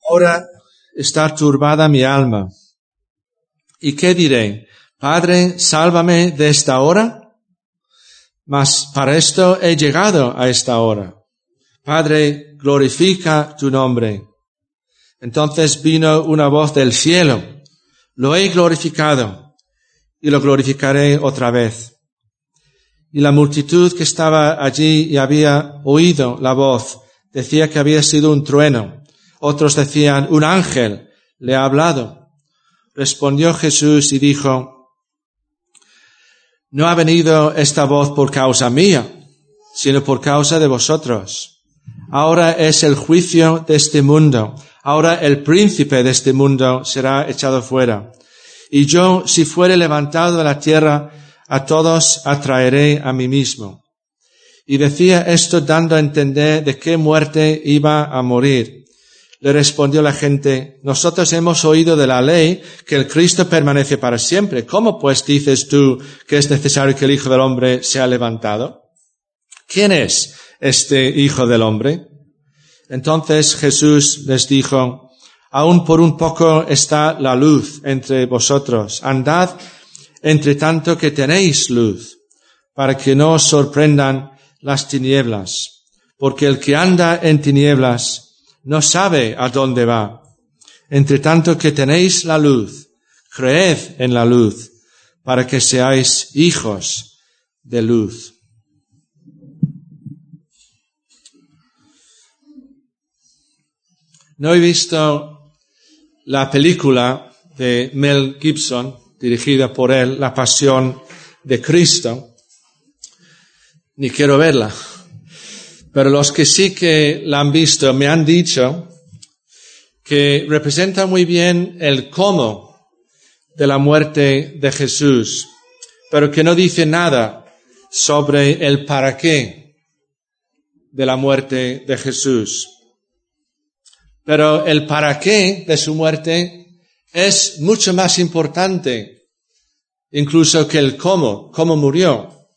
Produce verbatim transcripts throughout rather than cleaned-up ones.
Ahora está turbada mi alma. ¿Y qué diré? Padre, sálvame de esta hora. Mas para esto he llegado a esta hora. Padre, glorifica tu nombre. Entonces vino una voz del cielo. Lo he glorificado y lo glorificaré otra vez. Y la multitud que estaba allí y había oído la voz decía que había sido un trueno. Otros decían, un ángel le ha hablado. Respondió Jesús y dijo, no ha venido esta voz por causa mía, sino por causa de vosotros. Ahora es el juicio de este mundo. Ahora el príncipe de este mundo será echado fuera. Y yo, si fuere levantado de la tierra, a todos atraeré a mí mismo. Y decía esto dando a entender de qué muerte iba a morir. Le respondió la gente, nosotros hemos oído de la ley que el Cristo permanece para siempre. ¿Cómo pues dices tú que es necesario que el Hijo del Hombre sea levantado? ¿Quién es este Hijo del Hombre? Entonces Jesús les dijo, aún por un poco está la luz entre vosotros. Andad entre tanto que tenéis luz, para que no os sorprendan las tinieblas. Porque el que anda en tinieblas no sabe a dónde va. Entre tanto que tenéis la luz, creed en la luz, para que seáis hijos de luz. No he visto la película de Mel Gibson, dirigida por él, La Pasión de Cristo, ni quiero verla. Pero los que sí que la han visto me han dicho que representa muy bien el cómo de la muerte de Jesús, pero que no dice nada sobre el para qué de la muerte de Jesús. Pero el para qué de su muerte es mucho más importante, incluso que el cómo, cómo murió.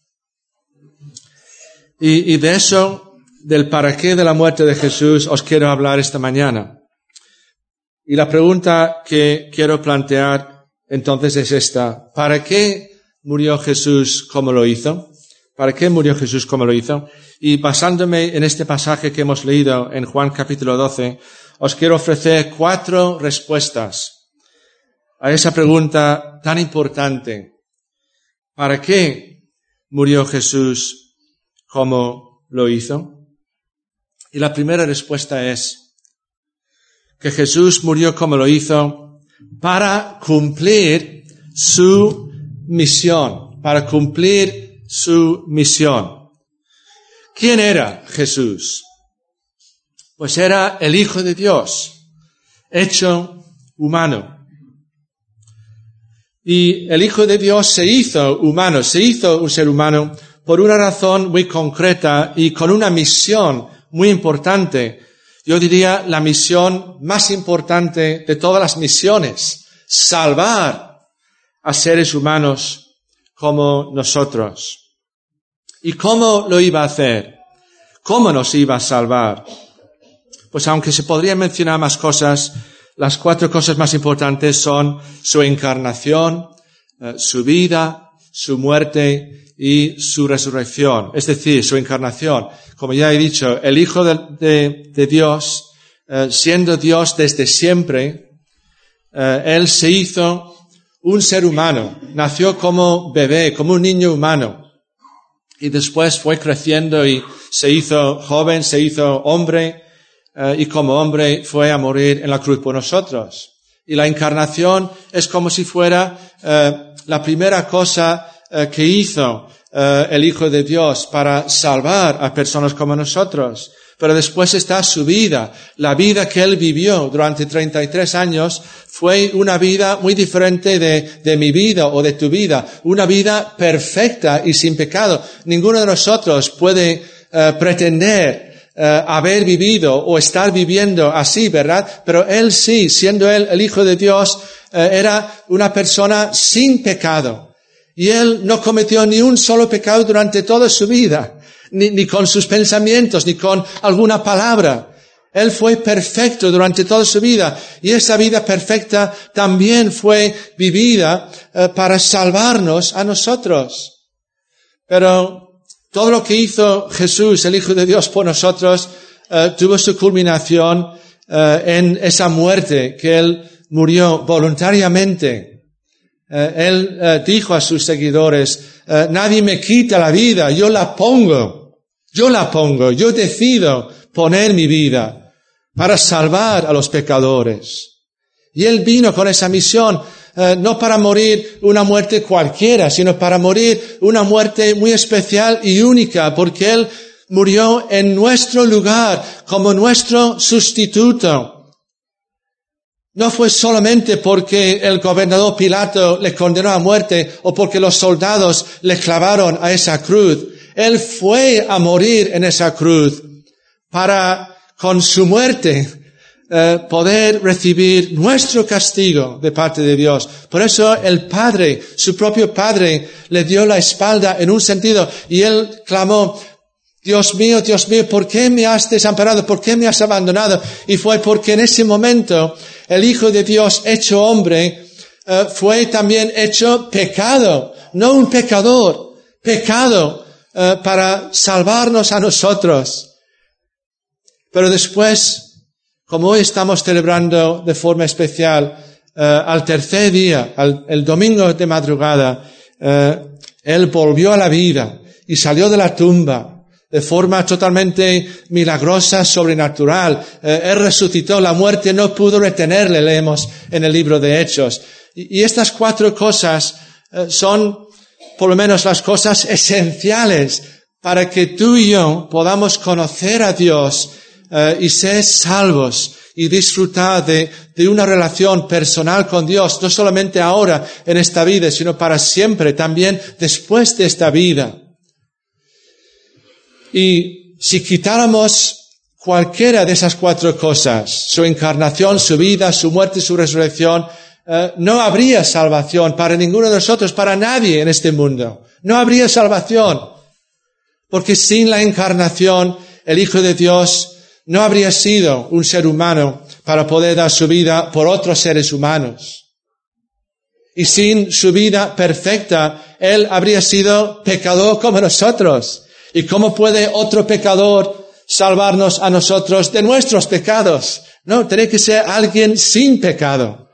Y, y de eso, del para qué de la muerte de Jesús, os quiero hablar esta mañana. Y la pregunta que quiero plantear entonces es esta. ¿Para qué murió Jesús como lo hizo? ¿Para qué murió Jesús como lo hizo? Y basándome en este pasaje que hemos leído en Juan capítulo doce, os quiero ofrecer cuatro respuestas a esa pregunta tan importante. ¿Para qué murió Jesús como lo hizo? Y la primera respuesta es que Jesús murió como lo hizo para cumplir su misión, para cumplir su misión. ¿Quién era Jesús? Pues era el Hijo de Dios, hecho humano. Y el Hijo de Dios se hizo humano, se hizo un ser humano por una razón muy concreta y con una misión muy importante. Yo diría la misión más importante de todas las misiones, salvar a seres humanos como nosotros. ¿Y cómo lo iba a hacer? ¿Cómo nos iba a salvar? Pues aunque se podrían mencionar más cosas, las cuatro cosas más importantes son su encarnación, eh, su vida, su muerte y su resurrección, es decir, su encarnación. Como ya he dicho, el Hijo de, de, de Dios, eh, siendo Dios desde siempre, eh, Él se hizo un ser humano, nació como bebé, como un niño humano, y después fue creciendo y se hizo joven, se hizo hombre, eh, y como hombre fue a morir en la cruz por nosotros. Y la encarnación es como si fuera eh, la primera cosa eh, que hizo eh, el Hijo de Dios para salvar a personas como nosotros. Pero después está su vida. La vida que Él vivió durante treinta y tres años fue una vida muy diferente de, de mi vida o de tu vida. Una vida perfecta y sin pecado. Ninguno de nosotros puede eh, pretender Uh, haber vivido o estar viviendo así, ¿verdad? Pero Él sí, siendo Él el Hijo de Dios, uh, era una persona sin pecado. Y Él no cometió ni un solo pecado durante toda su vida, ni, ni con sus pensamientos, ni con alguna palabra. Él fue perfecto durante toda su vida y esa vida perfecta también fue vivida eh, para salvarnos a nosotros. Pero todo lo que hizo Jesús, el Hijo de Dios, por nosotros, eh, tuvo su culminación eh, en esa muerte que Él murió voluntariamente. Eh, él eh, dijo a sus seguidores, eh, nadie me quita la vida, yo la pongo, yo la pongo, yo decido poner mi vida para salvar a los pecadores. Y Él vino con esa misión, eh, no para morir una muerte cualquiera, sino para morir una muerte muy especial y única, porque Él murió en nuestro lugar como nuestro sustituto. No fue solamente porque el gobernador Pilato le condenó a muerte o porque los soldados le clavaron a esa cruz. Él fue a morir en esa cruz para, con su muerte, eh, poder recibir nuestro castigo de parte de Dios. Por eso el Padre, su propio Padre, le dio la espalda en un sentido y Él clamó, Dios mío, Dios mío, ¿por qué me has desamparado? ¿Por qué me has abandonado? Y fue porque en ese momento el Hijo de Dios, hecho hombre, uh, fue también hecho pecado, no un pecador, pecado uh, para salvarnos a nosotros. Pero después, como hoy estamos celebrando de forma especial, uh, al tercer día, al, el domingo de madrugada, uh, Él volvió a la vida y salió de la tumba de forma totalmente milagrosa, sobrenatural. Eh, él resucitó, la muerte no pudo retenerle, leemos en el libro de Hechos. Y, y estas cuatro cosas eh, son por lo menos las cosas esenciales para que tú y yo podamos conocer a Dios eh, y ser salvos y disfrutar de, de una relación personal con Dios, no solamente ahora en esta vida, sino para siempre, también después de esta vida. Y si quitáramos cualquiera de esas cuatro cosas, su encarnación, su vida, su muerte y su resurrección, eh, no habría salvación para ninguno de nosotros, para nadie en este mundo. No habría salvación. Porque sin la encarnación, el Hijo de Dios no habría sido un ser humano para poder dar su vida por otros seres humanos. Y sin su vida perfecta, Él habría sido pecador como nosotros. ¿Y cómo puede otro pecador salvarnos a nosotros de nuestros pecados? No, tiene que ser alguien sin pecado.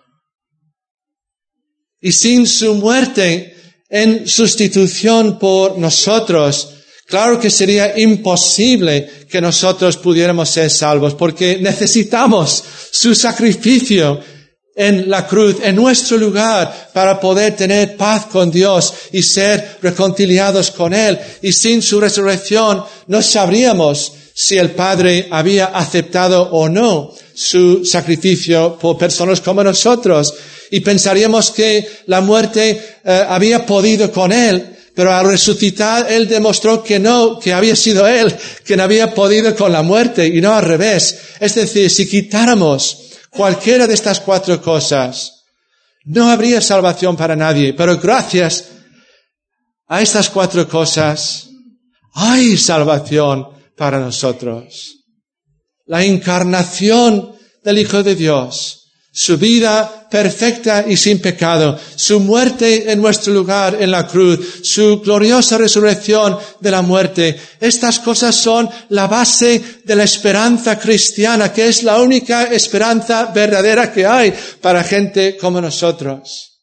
Y sin su muerte en sustitución por nosotros, claro que sería imposible que nosotros pudiéramos ser salvos, porque necesitamos su sacrificio en la cruz, en nuestro lugar, para poder tener paz con Dios y ser reconciliados con Él. Y sin su resurrección no sabríamos si el Padre había aceptado o no su sacrificio por personas como nosotros. Y pensaríamos que la muerte eh, había podido con Él, pero al resucitar Él demostró que no, que había sido Él quien había podido con la muerte y no al revés. Es decir, si quitáramos cualquiera de estas cuatro cosas, no habría salvación para nadie. Pero gracias a estas cuatro cosas, hay salvación para nosotros. La encarnación del Hijo de Dios, su vida perfecta y sin pecado, su muerte en nuestro lugar en la cruz, su gloriosa resurrección de la muerte. Estas cosas son la base de la esperanza cristiana, que es la única esperanza verdadera que hay para gente como nosotros.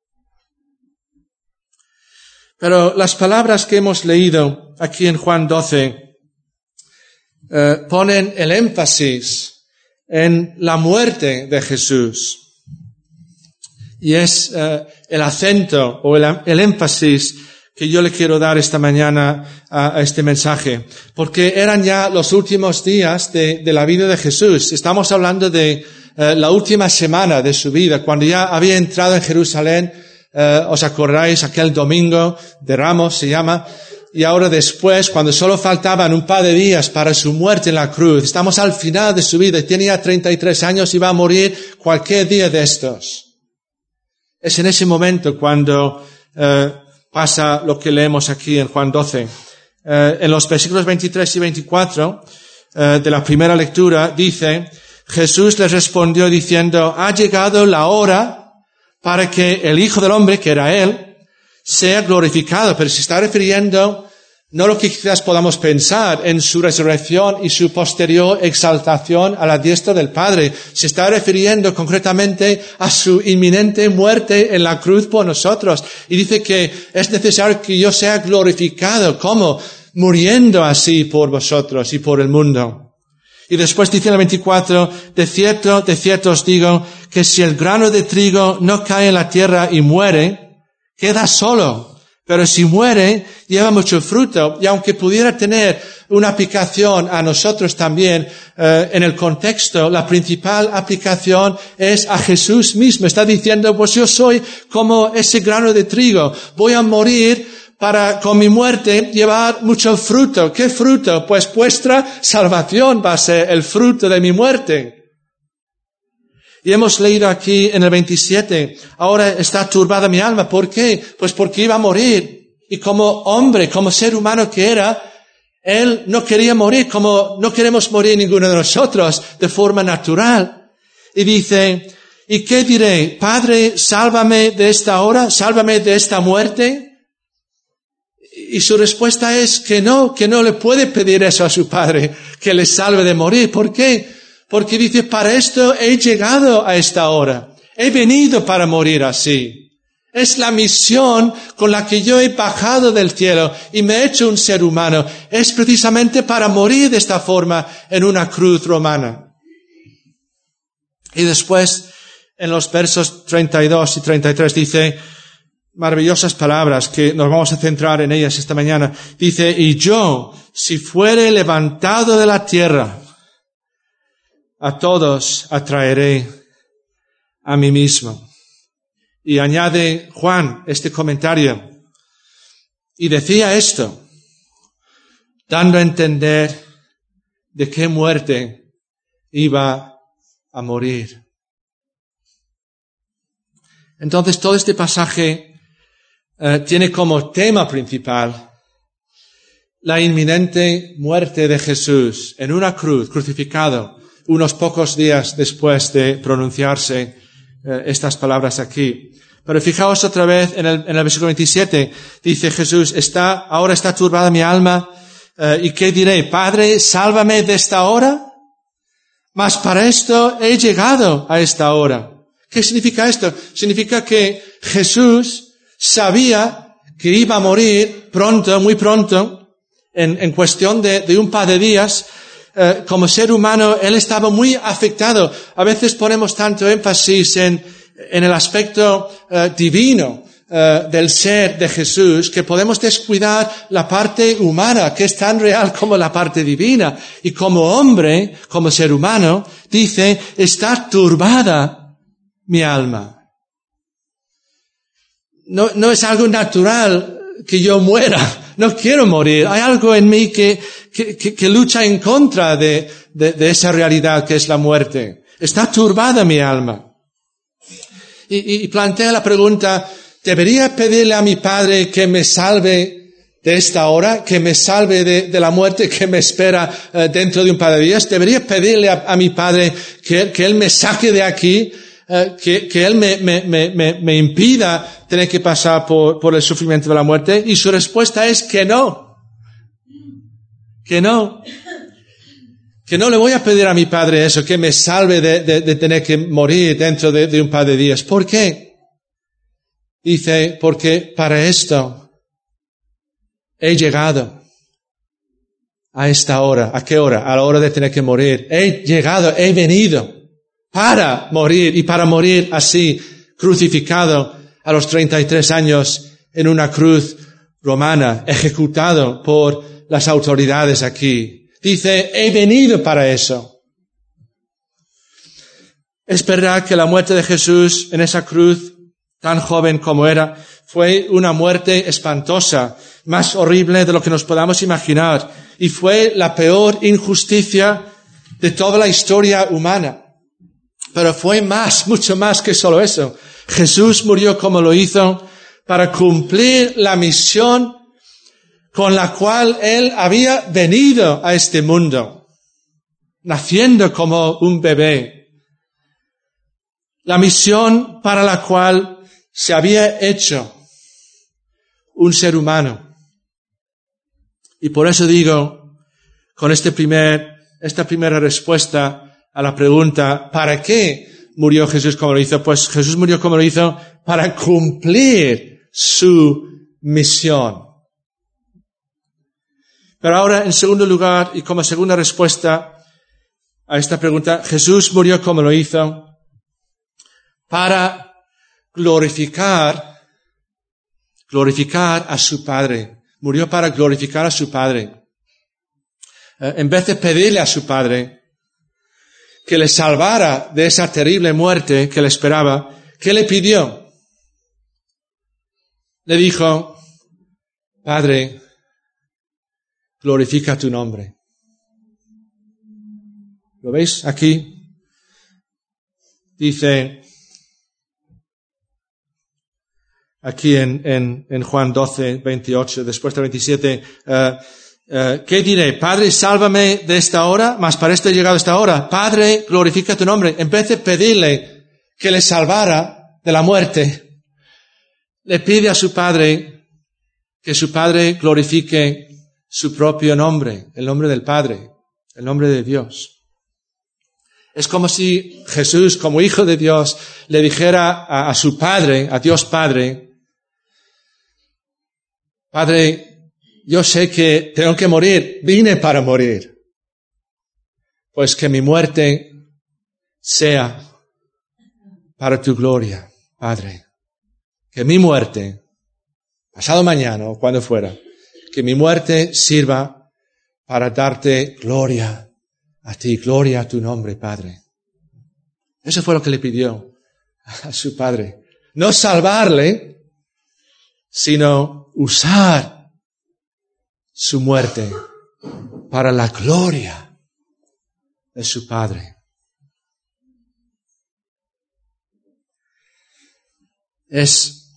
Pero las palabras que hemos leído aquí en Juan doce eh, ponen el énfasis en la muerte de Jesús. Y es uh, el acento o el, el énfasis que yo le quiero dar esta mañana a, a este mensaje. Porque eran ya los últimos días de, de la vida de Jesús. Estamos hablando de uh, la última semana de su vida, cuando ya había entrado en Jerusalén. Uh, ¿Os acordáis? Aquel domingo de Ramos se llama. Y ahora después, cuando solo faltaban un par de días para su muerte en la cruz, estamos al final de su vida, tenía treinta y tres años y va a morir cualquier día de estos. Es en ese momento cuando eh, pasa lo que leemos aquí en Juan doce. Eh, en los versículos veintitrés y veinticuatro eh, de la primera lectura, dice, Jesús les respondió diciendo, ha llegado la hora para que el Hijo del Hombre, que era Él, sea glorificado. Pero se está refiriendo no lo que quizás podamos pensar en su resurrección y su posterior exaltación a la diestra del Padre. Se está refiriendo concretamente a su inminente muerte en la cruz por nosotros. Y dice que es necesario que yo sea glorificado. ¿Cómo? Muriendo así por vosotros y por el mundo. Y después dice en el veinticuatro, de cierto, de cierto os digo, que si el grano de trigo no cae en la tierra y muere, queda solo. Pero si muere, lleva mucho fruto. Y aunque pudiera tener una aplicación a nosotros también, eh, en el contexto, la principal aplicación es a Jesús mismo. Está diciendo, pues yo soy como ese grano de trigo. Voy a morir para, con mi muerte, llevar mucho fruto. ¿Qué fruto? Pues vuestra salvación va a ser el fruto de mi muerte. Y hemos leído aquí en el veintisiete, ahora está turbada mi alma. ¿Por qué? Pues porque iba a morir. Y como hombre, como ser humano que era, Él no quería morir, como no queremos morir ninguno de nosotros de forma natural. Y dice, ¿y qué diré? Padre, sálvame de esta hora, sálvame de esta muerte. Y su respuesta es que no, que no le puede pedir eso a su Padre, que le salve de morir. ¿Por qué? Porque dice, para esto he llegado a esta hora. He venido para morir así. Es la misión con la que yo he bajado del cielo y me he hecho un ser humano. Es precisamente para morir de esta forma en una cruz romana. Y después, en los versos treinta y dos y treinta y tres, dice maravillosas palabras que nos vamos a centrar en ellas esta mañana. Dice, y yo, si fuere levantado de la tierra, a todos atraeré a mí mismo. Y añade Juan este comentario. Y decía esto, dando a entender de qué muerte iba a morir. Entonces todo este pasaje eh, tiene como tema principal la inminente muerte de Jesús en una cruz, crucificado, unos pocos días después de pronunciarse eh, estas palabras aquí. Pero fijaos otra vez en el, en el versículo veintisiete, dice Jesús, está, ahora está turbada mi alma, eh, ¿y qué diré? Padre, sálvame de esta hora, mas para esto he llegado a esta hora. ¿Qué significa esto? Significa que Jesús sabía que iba a morir pronto, muy pronto, en, en cuestión de, de un par de días. Uh, como ser humano, Él estaba muy afectado. A veces ponemos tanto énfasis en, en el aspecto uh, divino uh, del ser de Jesús que podemos descuidar la parte humana, que es tan real como la parte divina. Y como hombre, como ser humano, dice, está turbada mi alma. No, no es algo natural que yo muera. No quiero morir. Hay algo en mí que, que, que, que lucha en contra de, de, de esa realidad que es la muerte. Está turbada mi alma. Y, y plantea la pregunta, ¿debería pedirle a mi Padre que me salve de esta hora, que me salve de, de la muerte que me espera uh, dentro de un par de días? ¿Debería pedirle a, a mi Padre que, que Él me saque de aquí? Uh, que, que Él me, me, me, me impida tener que pasar por, por el sufrimiento de la muerte? Y su respuesta es que no. Que no. Que no le voy a pedir a mi Padre eso, que me salve de, de, de tener que morir dentro de, de un par de días. ¿Por qué? Dice, porque para esto he llegado a esta hora. ¿A qué hora? A la hora de tener que morir. He llegado, he venido para morir, y para morir así, crucificado a los treinta y tres años en una cruz romana, ejecutado por las autoridades aquí. Dice, he venido para eso. Es verdad que la muerte de Jesús en esa cruz, tan joven como era, fue una muerte espantosa, más horrible de lo que nos podamos imaginar, y fue la peor injusticia de toda la historia humana. Pero fue más, mucho más que solo eso. Jesús murió como lo hizo para cumplir la misión con la cual Él había venido a este mundo. naciendo como un bebé. La misión para la cual se había hecho un ser humano. Y por eso digo, con este primer, esta primera respuesta a la pregunta, ¿para qué murió Jesús como lo hizo? Pues Jesús murió como lo hizo para cumplir su misión. Pero ahora, en segundo lugar, y como segunda respuesta a esta pregunta, Jesús murió como lo hizo para glorificar, glorificar a su Padre. Murió para glorificar a su Padre. Eh, en vez de pedirle a su Padre que le salvara de esa terrible muerte que le esperaba, ¿qué le pidió? Le dijo, Padre, glorifica tu nombre. ¿Lo veis aquí? Dice, aquí en, en, en Juan doce, veintiocho, después del veintisiete, uh, uh, ¿qué diré? Padre, sálvame de esta hora, mas para esto he llegado a esta hora. Padre, glorifica tu nombre. En vez de pedirle que le salvara de la muerte, le pide a su Padre que su Padre glorifique su propio nombre, el nombre del Padre, el nombre de Dios. Es como si Jesús, como Hijo de Dios, le dijera a, a su Padre, a Dios Padre, Padre, yo sé que tengo que morir, vine para morir, pues que mi muerte sea para tu gloria, Padre. Que mi muerte, pasado mañana o cuando fuera, que mi muerte sirva para darte gloria a ti, gloria a tu nombre, Padre. Eso fue lo que le pidió a su Padre. No salvarle, sino usar su muerte para la gloria de su Padre. Es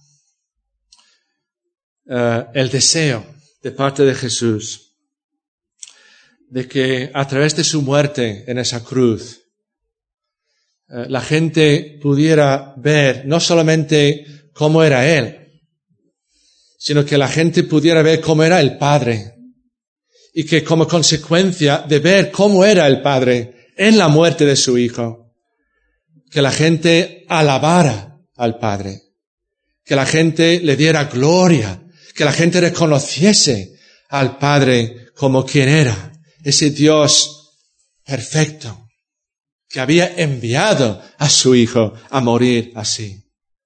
uh, el deseo de parte de Jesús de que a través de su muerte en esa cruz uh, la gente pudiera ver no solamente cómo era Él, sino que la gente pudiera ver cómo era el Padre y que como consecuencia de ver cómo era el Padre en la muerte de su Hijo, que la gente alabara al Padre, que la gente le diera gloria, que la gente reconociese al Padre como quien era, ese Dios perfecto, que había enviado a su Hijo a morir así.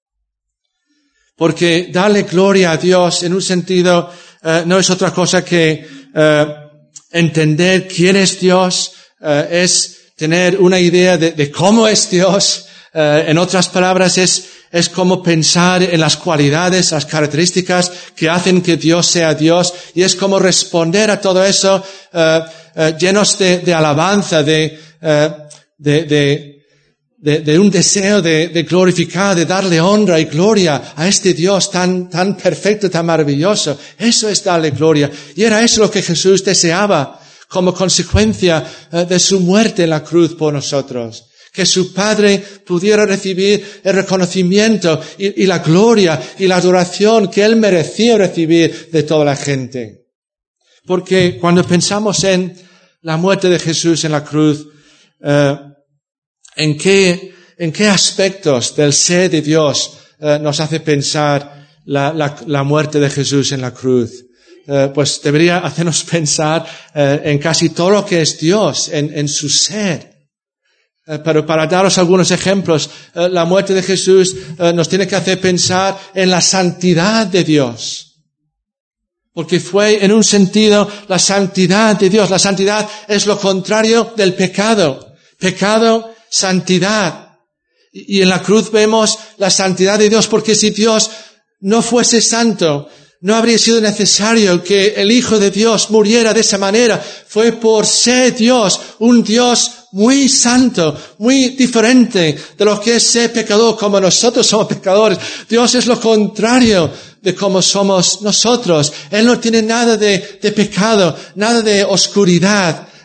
Porque darle gloria a Dios en un sentido uh, no es otra cosa que uh, entender quién es Dios, uh, es tener una idea de, de cómo es Dios. Uh, en otras palabras, es, es como pensar en las cualidades, las características que hacen que Dios sea Dios, y es como responder a todo eso uh, uh, llenos de, de alabanza, de, uh, de, de, de, de un deseo de, de glorificar, de darle honra y gloria a este Dios tan, tan perfecto, tan maravilloso. Eso es darle gloria. Y era eso lo que Jesús deseaba como consecuencia uh, de su muerte en la cruz por nosotros. Que su Padre pudiera recibir el reconocimiento y, y la gloria y la adoración que Él merecía recibir de toda la gente. Porque cuando pensamos en la muerte de Jesús en la cruz, eh, ¿en qué, en qué aspectos del ser de Dios eh, nos hace pensar la, la, la muerte de Jesús en la cruz? Eh, pues debería hacernos pensar eh, en casi todo lo que es Dios, en, en su ser. Pero para daros algunos ejemplos, la muerte de Jesús nos tiene que hacer pensar en la santidad de Dios. Porque fue, en un sentido, la santidad de Dios. La santidad es lo contrario del pecado. Pecado, santidad. Y en la cruz vemos la santidad de Dios, porque si Dios no fuese santo, no habría sido necesario que el Hijo de Dios muriera de esa manera. Fue por ser Dios, un Dios muy santo, muy diferente de lo que es ser pecador, como nosotros somos pecadores. Dios es lo contrario de como somos nosotros. Él no tiene nada de, de pecado, nada de oscuridad,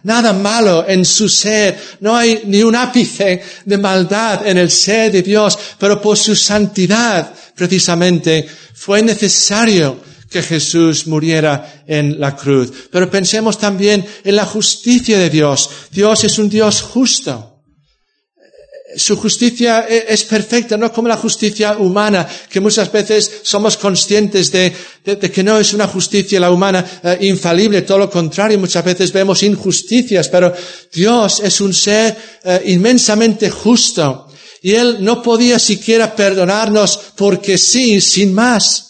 nada malo en su ser, no hay ni un ápice de maldad en el ser de Dios, pero por su santidad, precisamente, fue necesario que Jesús muriera en la cruz. Pero pensemos también en la justicia de Dios. Dios es un Dios justo. Su justicia es perfecta, no como la justicia humana, que muchas veces somos conscientes de, de, de que no es una justicia la humana eh, infalible, todo lo contrario, muchas veces vemos injusticias, pero Dios es un ser eh, inmensamente justo, y Él no podía siquiera perdonarnos porque sí, sin más.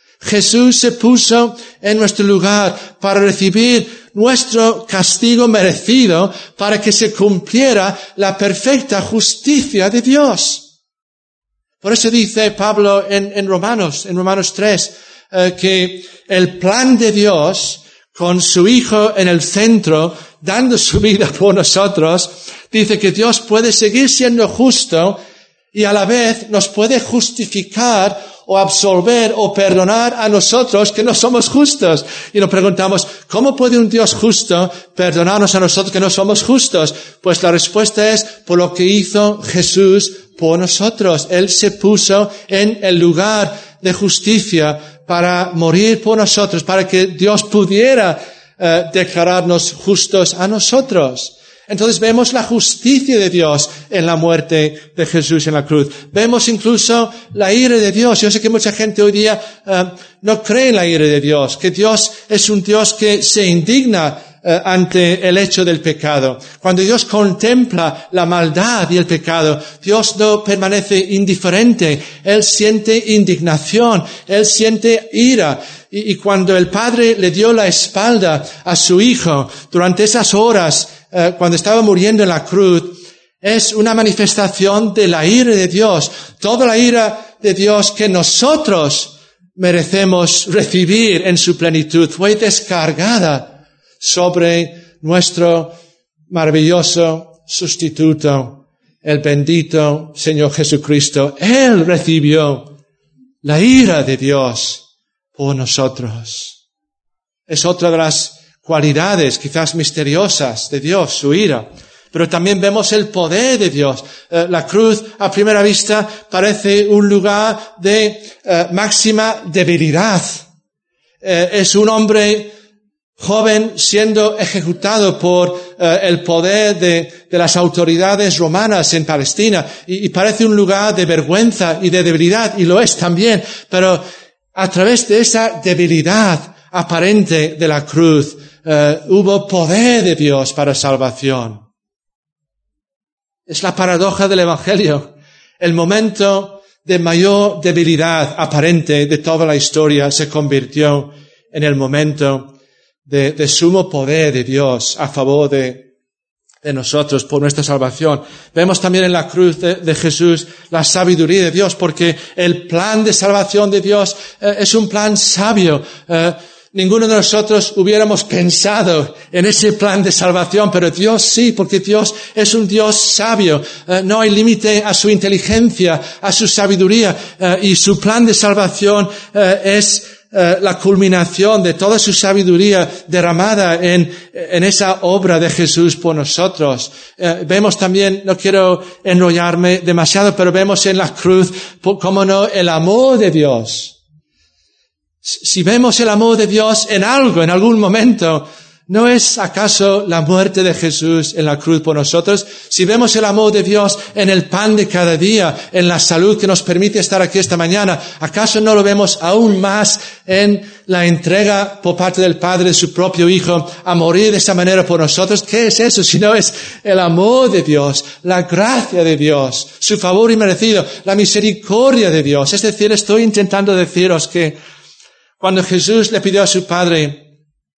Jesús se puso en nuestro lugar para recibir nuestro castigo merecido para que se cumpliera la perfecta justicia de Dios. Por eso dice Pablo en, en Romanos, en Romanos tres, eh, que el plan de Dios con su Hijo en el centro, dando su vida por nosotros, dice que Dios puede seguir siendo justo y a la vez nos puede justificar o absolver o perdonar a nosotros que no somos justos. Y nos preguntamos, ¿cómo puede un Dios justo perdonarnos a nosotros que no somos justos? Pues la respuesta es por lo que hizo Jesús por nosotros. Él se puso en el lugar de justicia para morir por nosotros, para que Dios pudiera eh, declararnos justos a nosotros. Entonces vemos la justicia de Dios en la muerte de Jesús en la cruz. Vemos incluso la ira de Dios. Yo sé que mucha gente hoy día uh, no cree en la ira de Dios, que Dios es un Dios que se indigna uh, ante el hecho del pecado. Cuando Dios contempla la maldad y el pecado, Dios no permanece indiferente. Él siente indignación, Él siente ira. Y, y cuando el Padre le dio la espalda a su Hijo durante esas horas, Uh, cuando estaba muriendo en la cruz, es una manifestación de la ira de Dios. Toda la ira de Dios que nosotros merecemos recibir en su plenitud fue descargada sobre nuestro maravilloso sustituto, el bendito Señor Jesucristo. Él recibió la ira de Dios por nosotros. Es otra de las cualidades quizás misteriosas de Dios, su ira. Pero también vemos el poder de Dios. Eh, la cruz, a primera vista, parece un lugar de eh, máxima debilidad. Eh, es un hombre joven siendo ejecutado por eh, el poder de, de las autoridades romanas en Palestina. Y, y parece un lugar de vergüenza y de debilidad, y lo es también. Pero a través de esa debilidad aparente de la cruz, Uh, hubo poder de Dios para salvación. Es la paradoja del Evangelio. El momento de mayor debilidad aparente de toda la historia se convirtió en el momento de, de sumo poder de Dios a favor de, de nosotros por nuestra salvación. Vemos también en la cruz de, de Jesús la sabiduría de Dios, porque el plan de salvación de Dios uh, es un plan sabio. Uh, Ninguno de nosotros hubiéramos pensado en ese plan de salvación, pero Dios sí, porque Dios es un Dios sabio. Uh, no hay límite a su inteligencia, a su sabiduría, uh, y su plan de salvación uh, es uh, la culminación de toda su sabiduría derramada en, en esa obra de Jesús por nosotros. Uh, vemos también, no quiero enrollarme demasiado, pero vemos en la cruz, cómo no, el amor de Dios. Si vemos el amor de Dios en algo, en algún momento, ¿no es acaso la muerte de Jesús en la cruz por nosotros? Si vemos el amor de Dios en el pan de cada día, en la salud que nos permite estar aquí esta mañana, ¿acaso no lo vemos aún más en la entrega por parte del Padre de su propio Hijo a morir de esa manera por nosotros? ¿Qué es eso? Si no es el amor de Dios, la gracia de Dios, su favor inmerecido, la misericordia de Dios. Es decir, estoy intentando deciros que cuando Jesús le pidió a su Padre,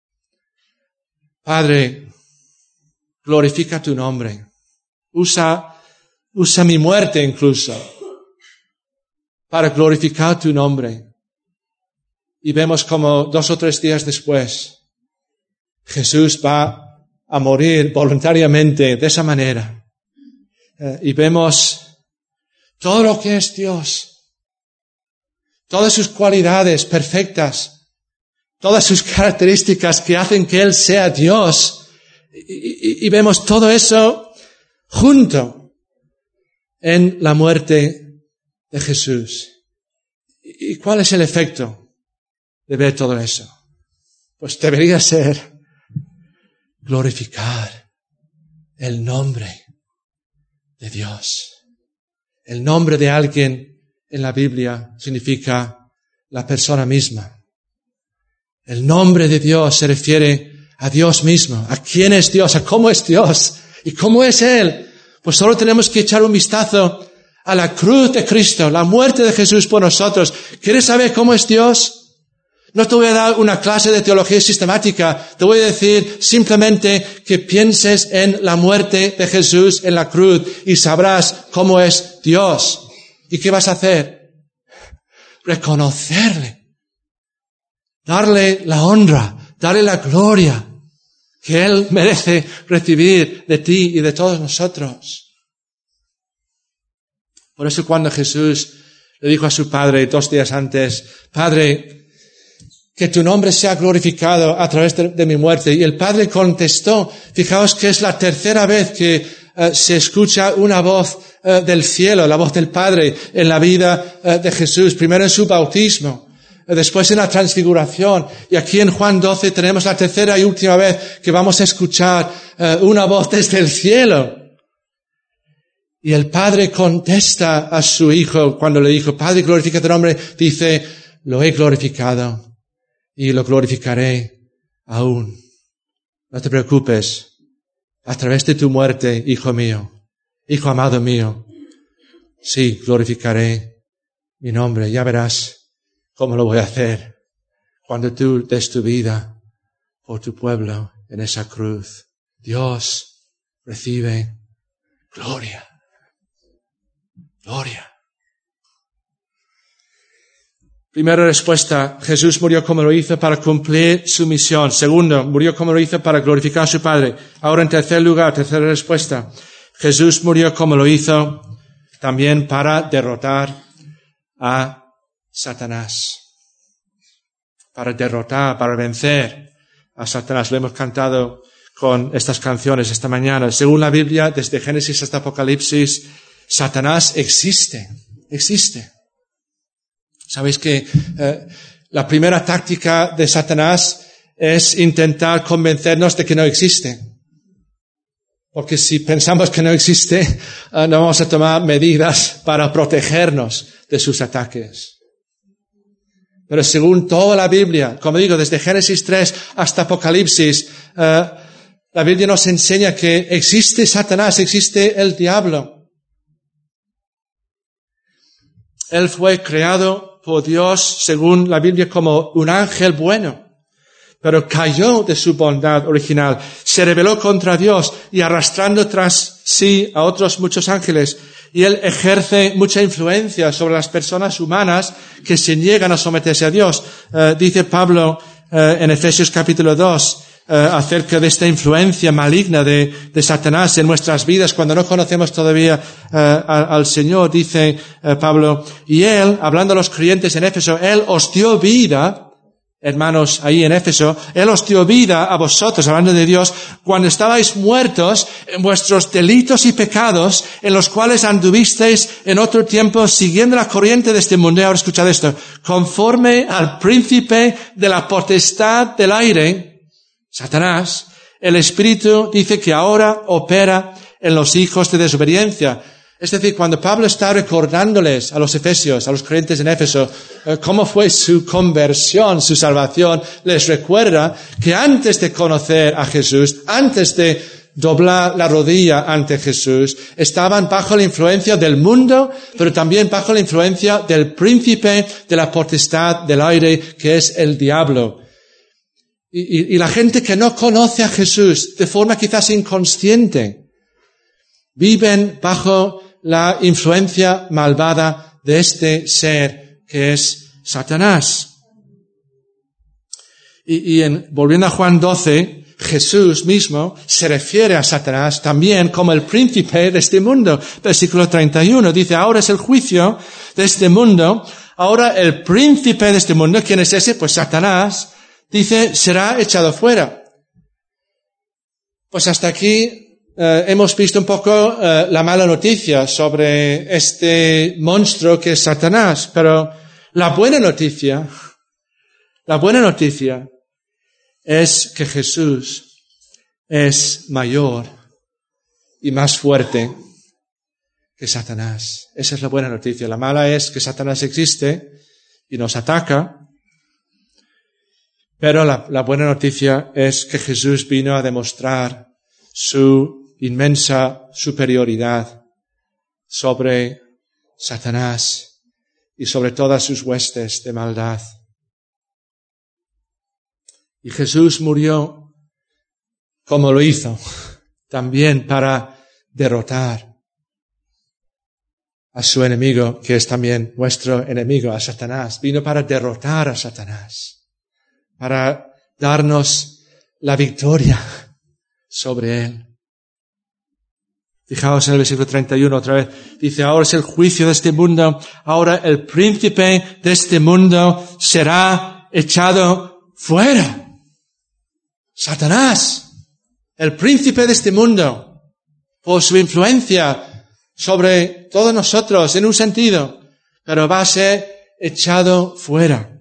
Padre, glorifica tu nombre, usa, usa mi muerte incluso para glorificar tu nombre. Y vemos como dos o tres días después, Jesús va a morir voluntariamente de esa manera. Eh, y vemos todo lo que es Dios. Todas sus cualidades perfectas, todas sus características que hacen que Él sea Dios, Y, y, y vemos todo eso junto en la muerte de Jesús. ¿Y cuál es el efecto de ver todo eso? Pues debería ser glorificar el nombre de Dios. El nombre de alguien en la Biblia significa la persona misma. El nombre de Dios se refiere a Dios mismo, a quién es Dios, a cómo es Dios y cómo es Él. Pues solo tenemos que echar un vistazo a la cruz de Cristo, la muerte de Jesús por nosotros. ¿Quieres saber cómo es Dios? No te voy a dar una clase de teología sistemática, te voy a decir simplemente que pienses en la muerte de Jesús en la cruz y sabrás cómo es Dios. ¿Y qué vas a hacer? Reconocerle, darle la honra, darle la gloria que Él merece recibir de ti y de todos nosotros. Por eso cuando Jesús le dijo a su Padre dos días antes, Padre, que tu nombre sea glorificado a través de, de mi muerte. Y el Padre contestó, fijaos que es la tercera vez que uh, se escucha una voz uh, del cielo, la voz del Padre en la vida uh, de Jesús. Primero en su bautismo, uh, después en la transfiguración. Y aquí en Juan doce tenemos la tercera y última vez que vamos a escuchar uh, una voz desde el cielo. Y el Padre contesta a su Hijo cuando le dijo, Padre, glorifica tu nombre. Dice, lo he glorificado y lo glorificaré aún. No te preocupes. A través de tu muerte, Hijo mío, Hijo amado mío, sí, glorificaré mi nombre. Ya verás cómo lo voy a hacer cuando tú des tu vida por tu pueblo en esa cruz. Dios recibe gloria. Gloria. Primera respuesta, Jesús murió como lo hizo para cumplir su misión. Segundo, murió como lo hizo para glorificar a su Padre. Ahora en tercer lugar, tercera respuesta, Jesús murió como lo hizo también para derrotar a Satanás. Para derrotar, para vencer a Satanás. Lo hemos cantado con estas canciones esta mañana. Según la Biblia, desde Génesis hasta Apocalipsis, Satanás existe, existe. Sabéis que eh, la primera táctica de Satanás es intentar convencernos de que no existe. Porque si pensamos que no existe, eh, no vamos a tomar medidas para protegernos de sus ataques. Pero según toda la Biblia, como digo, desde Génesis tres hasta Apocalipsis, eh, la Biblia nos enseña que existe Satanás, existe el diablo. Él fue creado por Dios, según la Biblia, como un ángel bueno, pero cayó de su bondad original, se rebeló contra Dios y arrastrando tras sí a otros muchos ángeles. Y él ejerce mucha influencia sobre las personas humanas que se niegan a someterse a Dios. Uh, dice Pablo uh, en Efesios capítulo dos, Uh, acerca de esta influencia maligna de, de Satanás en nuestras vidas cuando no conocemos todavía uh, al, al Señor, dice uh, Pablo, y Él, hablando a los creyentes en Éfeso, Él os dio vida, hermanos, ahí en Éfeso, Él os dio vida a vosotros, hablando de Dios, cuando estabais muertos en vuestros delitos y pecados, en los cuales anduvisteis en otro tiempo siguiendo la corriente de este mundo. Y ahora escuchad esto, conforme al príncipe de la potestad del aire, Satanás, el Espíritu dice que ahora opera en los hijos de desobediencia. Es decir, cuando Pablo está recordándoles a los efesios, a los creyentes en Éfeso, eh, cómo fue su conversión, su salvación, les recuerda que antes de conocer a Jesús, antes de doblar la rodilla ante Jesús, estaban bajo la influencia del mundo, pero también bajo la influencia del príncipe de la potestad del aire, que es el diablo. Y, y, y la gente que no conoce a Jesús de forma quizás inconsciente, viven bajo la influencia malvada de este ser que es Satanás. Y, y en, volviendo a Juan doce, Jesús mismo se refiere a Satanás también como el príncipe de este mundo. Versículo treinta y uno dice, ahora es el juicio de este mundo, ahora el príncipe de este mundo, ¿quién es ese? Pues Satanás. Dice, será echado fuera. Pues hasta aquí eh, hemos visto un poco eh, la mala noticia sobre este monstruo que es Satanás, pero la buena noticia, la buena noticia es que Jesús es mayor y más fuerte que Satanás. Esa es la buena noticia. La mala es que Satanás existe y nos ataca, pero la, la buena noticia es que Jesús vino a demostrar su inmensa superioridad sobre Satanás y sobre todas sus huestes de maldad. Y Jesús murió como lo hizo, también para derrotar a su enemigo, que es también nuestro enemigo, a Satanás. Vino para derrotar a Satanás, para darnos la victoria sobre él. Fijaos en el versículo treinta y uno otra vez. Dice, ahora es el juicio de este mundo, ahora el príncipe de este mundo será echado fuera. Satanás, el príncipe de este mundo, por su influencia sobre todos nosotros en un sentido, pero va a ser echado fuera.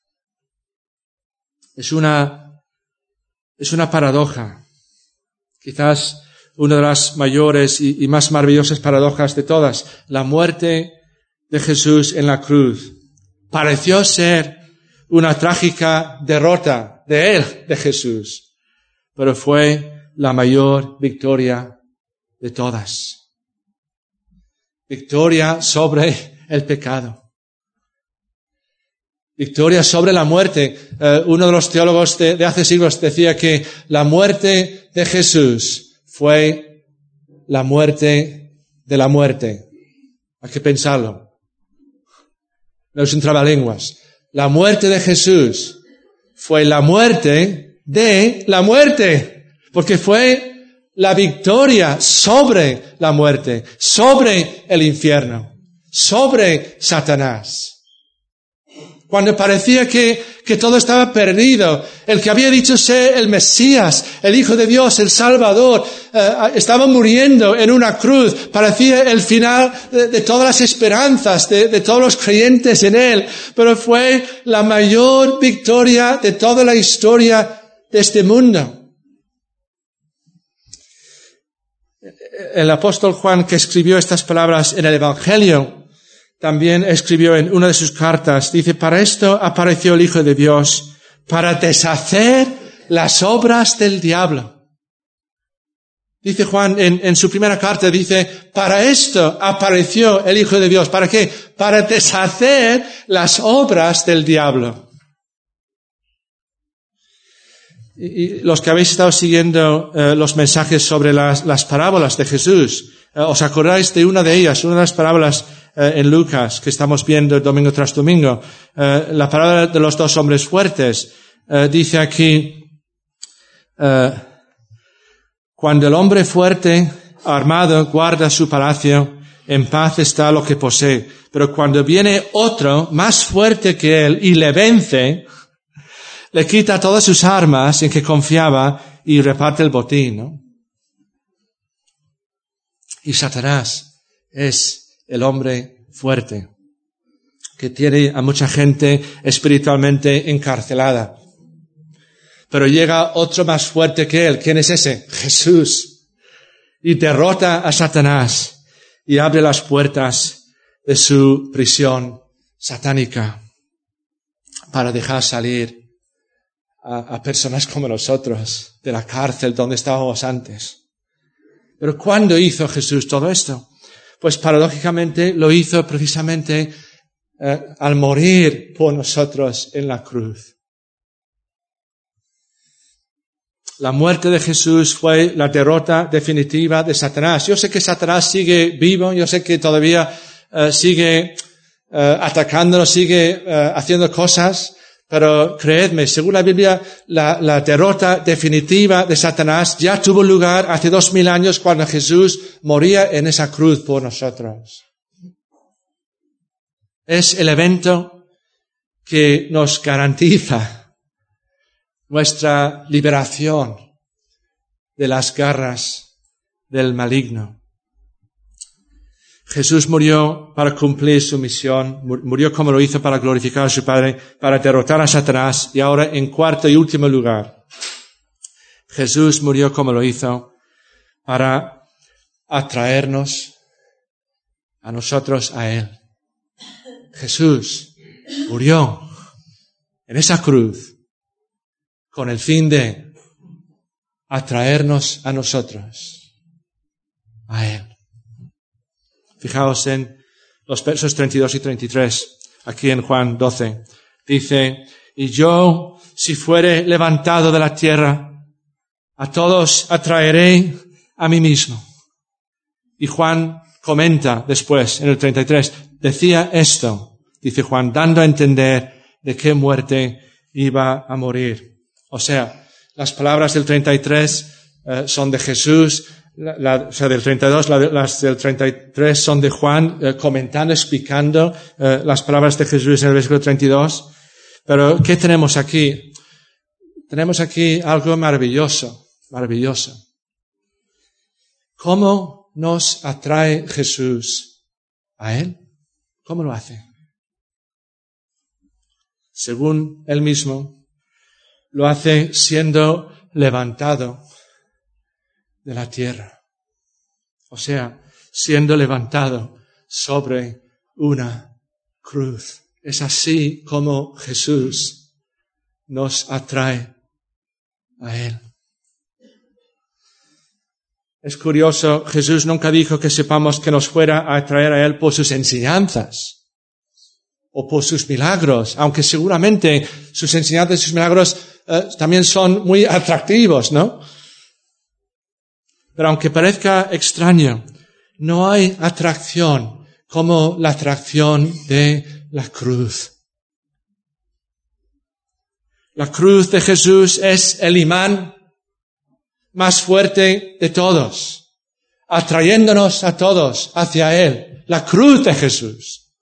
Es una, es una paradoja. Quizás una de las mayores y, y más maravillosas paradojas de todas. La muerte de Jesús en la cruz pareció ser una trágica derrota de él, de Jesús, pero fue la mayor victoria de todas. Victoria sobre el pecado. Victoria sobre la muerte. Uh, uno de los teólogos de, de hace siglos decía que la muerte de Jesús fue la muerte de la muerte. Hay que pensarlo. No es un trabalenguas. La muerte de Jesús fue la muerte de la muerte, porque fue la victoria sobre la muerte, sobre el infierno, sobre Satanás. Cuando parecía que, que todo estaba perdido, el que había dicho ser el Mesías, el Hijo de Dios, el Salvador, eh, estaba muriendo en una cruz, parecía el final de, de todas las esperanzas, de, de todos los creyentes en Él, pero fue la mayor victoria de toda la historia de este mundo. El apóstol Juan, que escribió estas palabras en el Evangelio, también escribió en una de sus cartas, dice, para esto apareció el Hijo de Dios, para deshacer las obras del diablo. Dice Juan en, en su primera carta, dice, para esto apareció el Hijo de Dios. ¿Para qué? Para deshacer las obras del diablo. Y, y los que habéis estado siguiendo eh, los mensajes sobre las, las parábolas de Jesús, eh, os acordáis de una de ellas, una de las parábolas eh, en Lucas que estamos viendo domingo tras domingo, eh, la parábola de los dos hombres fuertes. Eh, dice aquí, eh, cuando el hombre fuerte, armado, guarda su palacio, en paz está lo que posee. Pero cuando viene otro más fuerte que él y le vence, le quita todas sus armas en que confiaba y reparte el botín, ¿no? Y Satanás es el hombre fuerte que tiene a mucha gente espiritualmente encarcelada. Pero llega otro más fuerte que él. ¿Quién es ese? Jesús. Y derrota a Satanás y abre las puertas de su prisión satánica para dejar salir a, a personas como nosotros de la cárcel donde estábamos antes. Pero ¿cuándo hizo Jesús todo esto? Pues paradójicamente lo hizo precisamente eh, al morir por nosotros en la cruz. La muerte de Jesús fue la derrota definitiva de Satanás. Yo sé que Satanás sigue vivo, yo sé que todavía uh, sigue uh, atacándonos, sigue uh, haciendo cosas, pero creedme, según la Biblia, la, la derrota definitiva de Satanás ya tuvo lugar hace dos mil años cuando Jesús moría en esa cruz por nosotros. Es el evento que nos garantiza nuestra liberación de las garras del maligno. Jesús murió para cumplir su misión, murió como lo hizo para glorificar a su Padre, para derrotar a Satanás, y ahora en cuarto y último lugar, Jesús murió como lo hizo para atraernos a nosotros a Él. Jesús murió en esa cruz con el fin de atraernos a nosotros a Él. Fijaos en los versos treinta y dos y treinta y tres, aquí en Juan doce. Dice, y yo, si fuere levantado de la tierra, a todos atraeré a mí mismo. Y Juan comenta después, en el treinta y tres, decía esto, dice Juan, dando a entender de qué muerte iba a morir. O sea, las palabras del treinta y tres eh, son de Jesús, La, la, o sea, del treinta y dos, la, las del treinta y tres son de Juan, eh, comentando, explicando eh, las palabras de Jesús en el versículo treinta y dos. Pero, ¿qué tenemos aquí? Tenemos aquí algo maravilloso, maravilloso. ¿Cómo nos atrae Jesús a Él? ¿Cómo lo hace? Según Él mismo, lo hace siendo levantado de la tierra. O sea, siendo levantado sobre una cruz. Es así como Jesús nos atrae a Él. Es curioso, Jesús nunca dijo que sepamos que nos fuera a atraer a Él por sus enseñanzas o por sus milagros, aunque seguramente sus enseñanzas y sus milagros eh, también son muy atractivos, ¿no? Pero aunque parezca extraño, no hay atracción como la atracción de la cruz. La cruz de Jesús es el imán más fuerte de todos, atrayéndonos a todos hacia Él. La cruz de Jesús.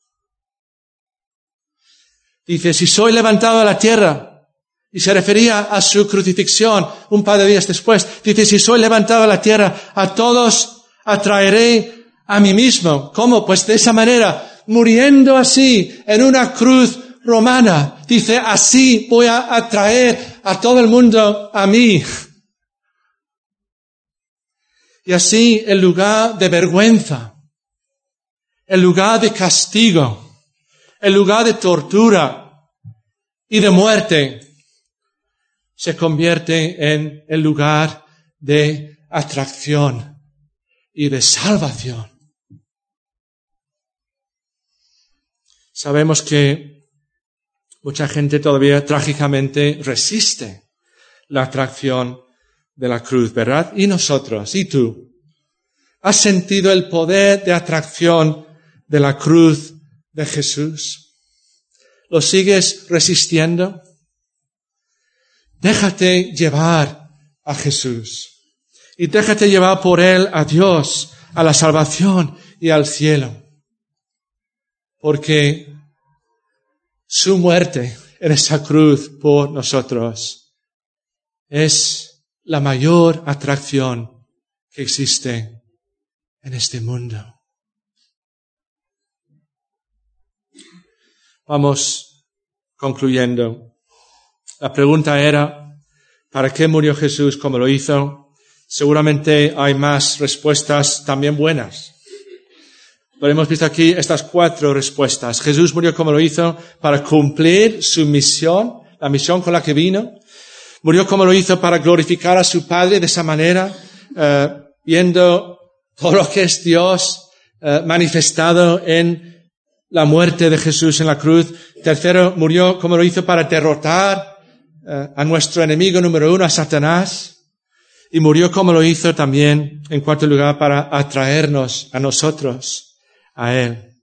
Dice, si soy levantado a la tierra, y se refería a su crucifixión un par de días después. Dice, si soy levantado a la tierra, a todos atraeré a mí mismo. ¿Cómo? Pues de esa manera, muriendo así en una cruz romana. Dice, así voy a atraer a todo el mundo a mí. Y así el lugar de vergüenza, el lugar de castigo, el lugar de tortura y de muerte, se convierte en el lugar de atracción y de salvación. Sabemos que mucha gente todavía trágicamente resiste la atracción de la cruz, ¿verdad? Y nosotros, ¿y tú? ¿Has sentido el poder de atracción de la cruz de Jesús? ¿Lo sigues resistiendo? Déjate llevar a Jesús y déjate llevar por Él a Dios, a la salvación y al cielo. Porque su muerte en esa cruz por nosotros es la mayor atracción que existe en este mundo. Vamos concluyendo. La pregunta era, ¿para qué murió Jesús como lo hizo? Seguramente hay más respuestas también buenas. Pero hemos visto aquí estas cuatro respuestas. Jesús murió como lo hizo para cumplir su misión, la misión con la que vino. Murió como lo hizo para glorificar a su Padre de esa manera, eh, viendo todo lo que es Dios eh, manifestado en la muerte de Jesús en la cruz. Tercero, murió como lo hizo para derrotar a nuestro enemigo número uno, a Satanás, y murió como lo hizo también, en cuarto lugar, para atraernos a nosotros, a Él.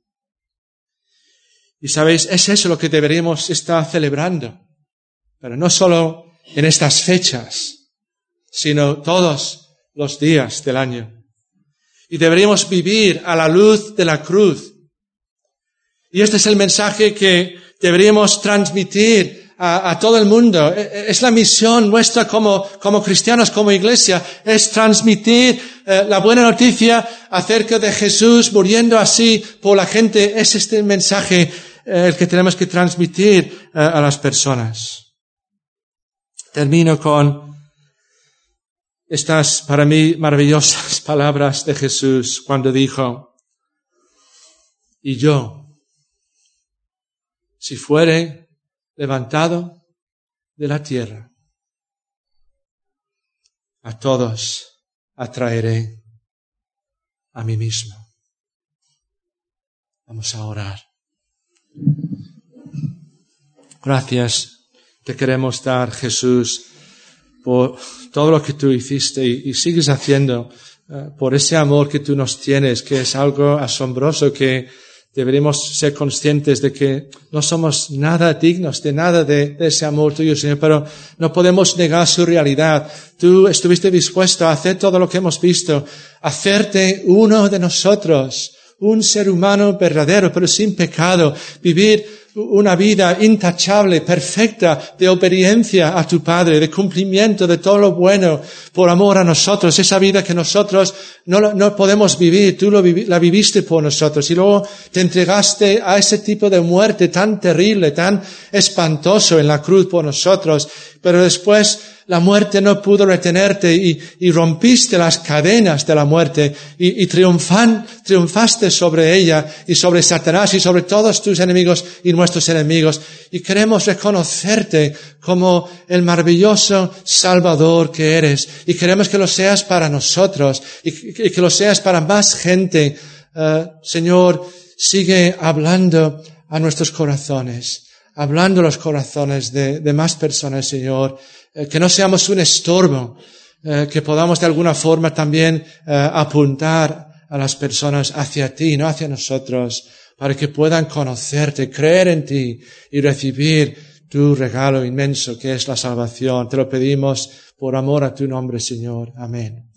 Y sabéis, es eso lo que deberíamos estar celebrando, pero no solo en estas fechas, sino todos los días del año. Y deberíamos vivir a la luz de la cruz. Y este es el mensaje que deberíamos transmitir a, a todo el mundo. Es la misión nuestra como, como cristianos, como iglesia, es transmitir eh, la buena noticia acerca de Jesús muriendo así por la gente. Es este mensaje eh, el que tenemos que transmitir eh, a las personas. Termino con estas, para mí, maravillosas palabras de Jesús cuando dijo: y yo, si fuere levantado de la tierra, a todos atraeré a mí mismo. Vamos a orar. Gracias te queremos dar, Jesús, por todo lo que tú hiciste y, y sigues haciendo, uh, por ese amor que tú nos tienes, que es algo asombroso, que deberíamos ser conscientes de que no somos nada dignos de nada de, de ese amor tuyo, Señor, pero no podemos negar su realidad. Tú estuviste dispuesto a hacer todo lo que hemos visto, hacerte uno de nosotros, un ser humano verdadero, pero sin pecado, vivir una vida intachable, perfecta, de obediencia a tu Padre, de cumplimiento de todo lo bueno, por amor a nosotros, esa vida que nosotros no, no podemos vivir, tú lo vivi, la viviste por nosotros, y luego te entregaste a ese tipo de muerte tan terrible, tan espantoso en la cruz por nosotros, pero después la muerte no pudo retenerte y, y rompiste las cadenas de la muerte y, y triunfan, triunfaste sobre ella y sobre Satanás y sobre todos tus enemigos y nuestros enemigos. Y queremos reconocerte como el maravilloso Salvador que eres. Y queremos que lo seas para nosotros y, y que lo seas para más gente. Uh, Señor, sigue hablando a nuestros corazones, hablando a los corazones de, de más personas, Señor. Que no seamos un estorbo, eh, que podamos de alguna forma también eh, apuntar a las personas hacia ti, no hacia nosotros, para que puedan conocerte, creer en ti y recibir tu regalo inmenso que es la salvación. Te lo pedimos por amor a tu nombre, Señor. Amén.